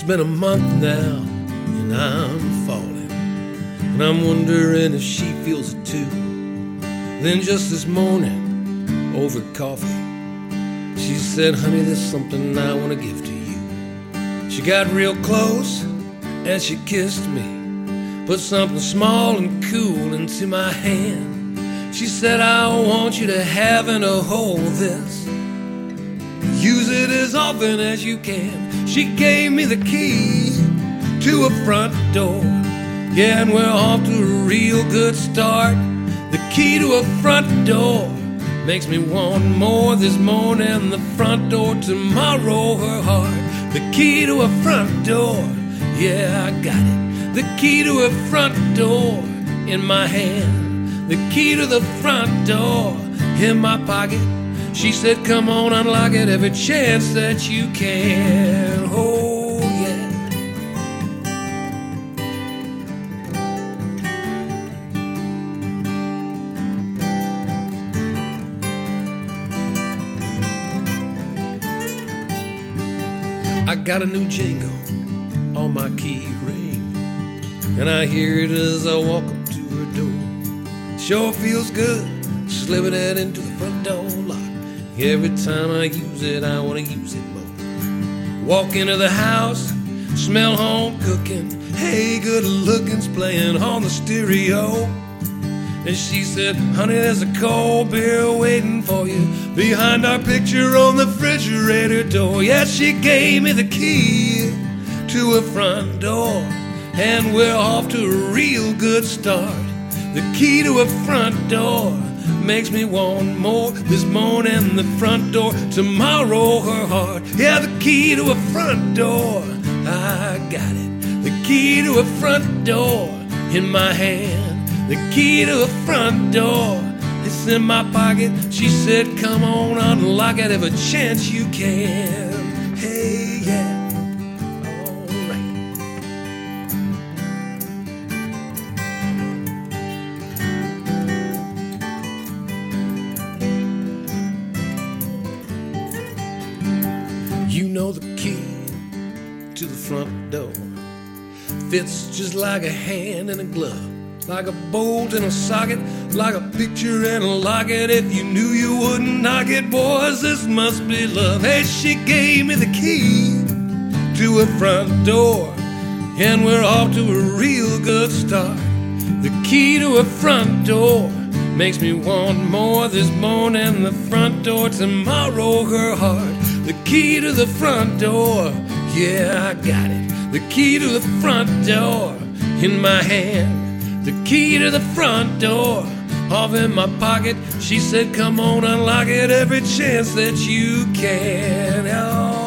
been a month now, and I'm falling, and I'm wondering if she feels it too. Then just this morning, over coffee, she said, honey, there's something I want to give to you. She got real close, and she kissed me, put something small and cool into my hand. She said, I want you to have and to hold this. Use it as often as you can. She gave me the key to a front door. Yeah, and we're off to a real good start. The key to a front door makes me want more this morning. The front door tomorrow, her heart. The key to a front door, yeah, I got it. The key to a front door in my hand. The key to the front door in my pocket. She said, come on, unlock it every chance that you can. Oh, yeah. I got a new jingle on my key ring, and I hear it as I walk up to her door. Sure feels good, slipping it into the front door lock. Every time I use it, I want to use it more. Walk into the house, smell home cooking. Hey, good looking's playing on the stereo. And she said, honey, there's a cold beer waiting for you behind our picture on the refrigerator door. Yeah, she gave me the key to a front door, and we're off to a real good start. The key to a front door makes me want more this morning. The front door tomorrow, her heart. Yeah, the key to a front door, I got it. The key to a front door in my hand. The key to a front door, it's in my pocket. She said, come on, unlock it every chance you can. Hey, yeah. You know the key to the front door fits just like a hand in a glove, like a bolt in a socket, like a picture in a locket. If you knew you wouldn't knock it, boys, this must be love. Hey, she gave me the key to a front door, and we're off to a real good start. The key to a front door makes me want more this morning. The front door tomorrow, her heart. The key to the front door, yeah, I got it. The key to the front door in my hand. The key to the front door off in my pocket. She said, come on, unlock it every chance that you can. Oh.